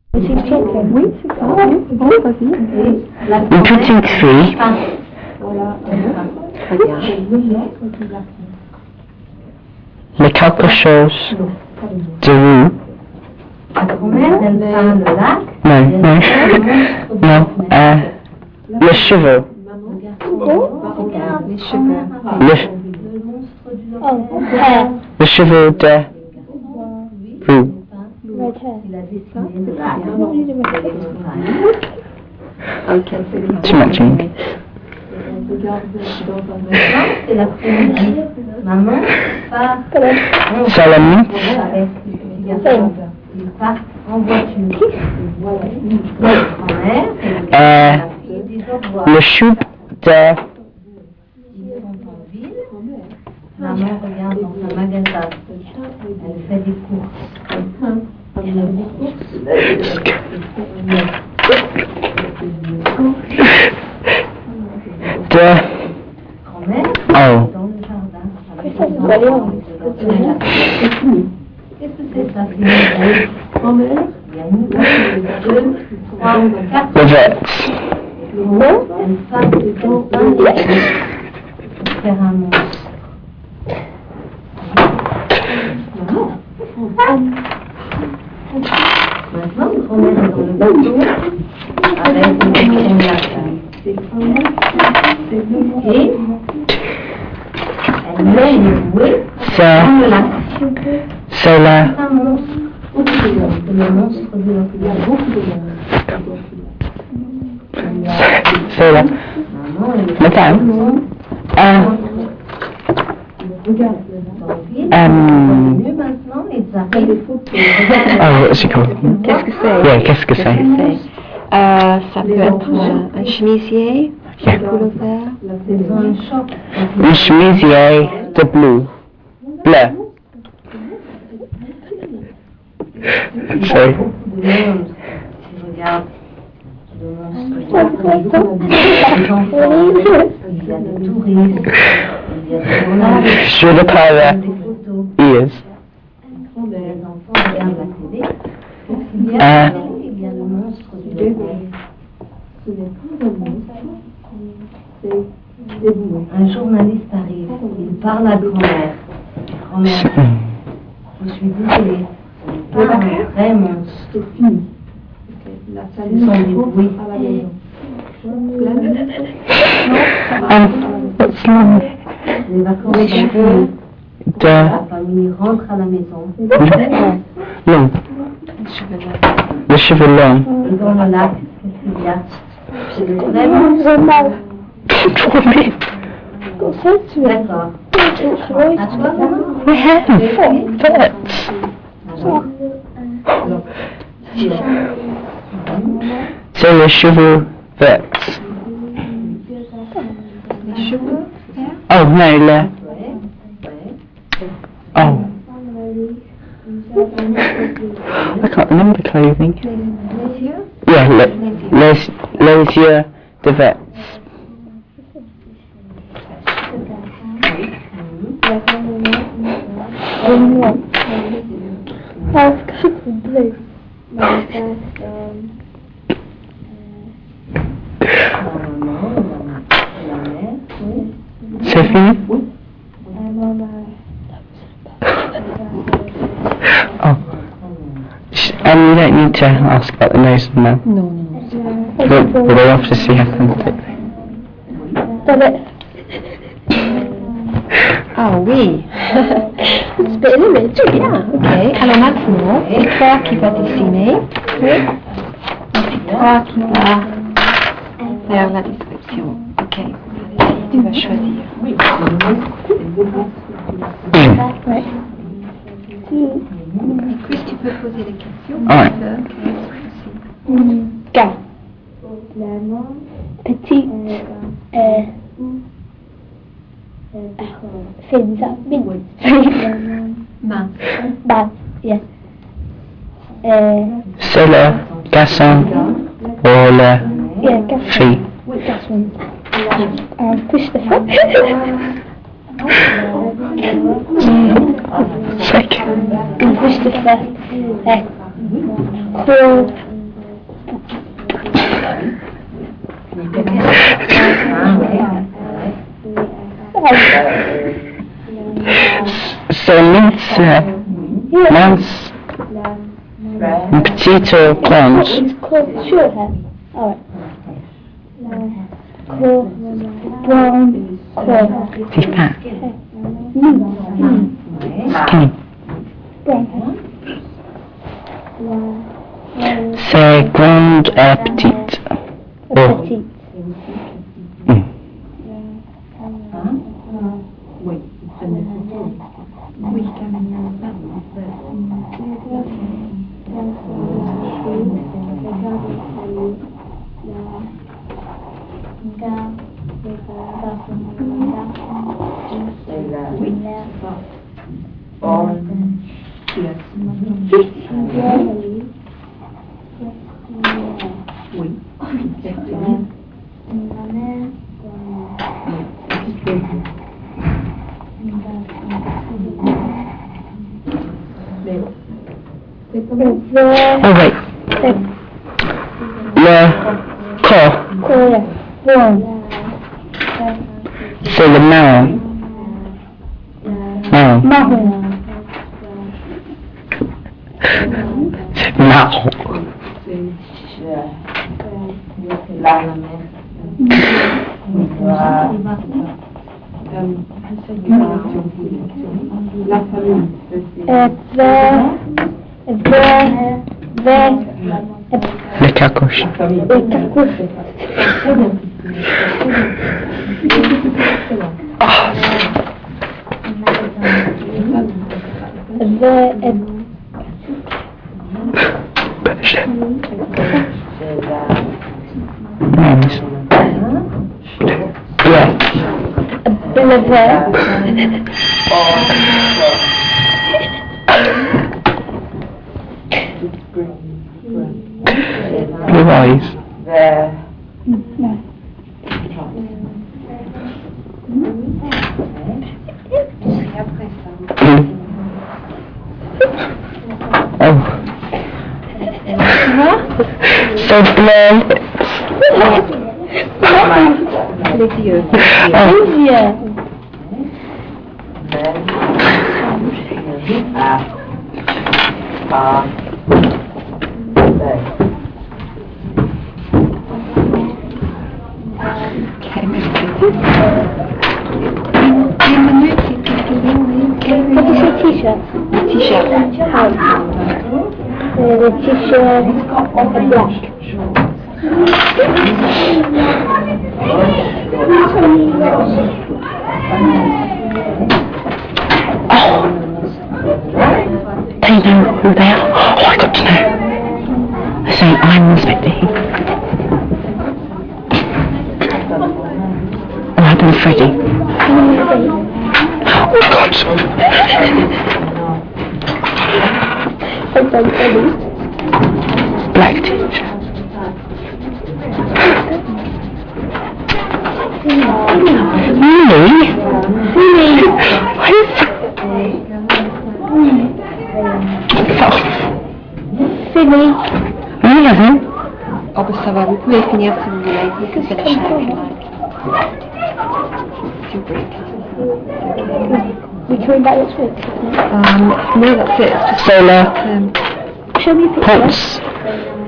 Oui, c'est ça. Bon, vas-y. Une petite fille. Très bien. Le quelque chose de roux. Non, non. Non, le cheveu. Les cheveux. Le cheveu de roux. Ok, Too much ink. C'est l'après-midi. Maman part Salamit. en voiture. Le chou de Ils sont en ville. Maman regarde dans sa magasin. Elle fait des courses. de Grand-mère oh dans le jardin. Qu'est-ce que c'est ça? Grand-mère. Il y a une, deux, trois, quatre. the vets. Elle passe de pour faire un monstre. Maintenant, grand-mère est dans le bateau avec une cognac. Et elle met une bouée dans le lac. C'est la C'est un monstre. C'est le monstre de la couleur. Beaucoup de c'est la madame. Maintenant, ils arrivent. Oh, what's it called? Qu'est-ce que c'est? Yeah, qu'est-ce que c'est? Ça peut être un chemisier, un pullover. Ils ont un choc. Un chemisier de bleu. Bleu. Sorry. Beaucoup de monde qui regarde le monstre. Il y a des enfants, il y a des touristes, il y a des journalistes, Sur le parleur. des photos. Ears. Les enfants regardent la télé. Il y a le monstre du lac. Un journaliste arrive, il parle à grand-mère. Grand-mère, je suis désolée, ce n'est pas un vrai monstre. Ce sont des bruits. What's wrong? Les vacances sont finies. De La famille rentre à la maison. long. Le cheveu long. Et dans le lac, qu'est-ce qu'il y a? C'est le vrai monstre. D'accord. À toi, maman? My hair fits. C'est le cheveu vert. Les cheveux. Oh no, le. Oh. I can't remember clothing. Yeah, les yeux de vets. C'est fini? Oh. You don't need to ask about the nose now. Non. Will they obviously have to take Ah oui. C'est bien. Ok. Alors maintenant, c'est toi qui vas dessiner. Oui. C'est toi qui vas faire la description. Ok. Tu vas choisir. Oui. Chris, tu peux poser les questions. Ouais. Gars. Petit. Fins up. Main. Bad. Yeah. C'est le garçon ou la Yeah, Gaston. fille? Gaston. Christopher. Sick. Christopher. Cole. C'est mince, mince, petite ou grande? It's called short hair. Alright. Called brown curl. C'est fin. Skinny. Brown hair. C'est grande et petite. Oh. Petite. Mm. Oh wait. Le corps, c'est le marron. Marron. Marron. Marron. Le carcouche. Nice. Yeah. Blue eyes. Oh. So blue lips. Les yeux. Oh. Ok, merci. 10 minutes, c'est fini. What is your t-shirt? T-shirt. The t-shirt is black. They know who they are. Oh, I got to know. They're saying I'm Inspector Heat. What happened to Freddie? Oh God! Black teacher. Really? What is that? Sydney. Really? Oh, ben ça va, vous pouvez finir si vous voulez. You can finish now if you like. It's your break. We coming back next week? No, that's it. It's just Solar. um, Show me a picture. Pulse.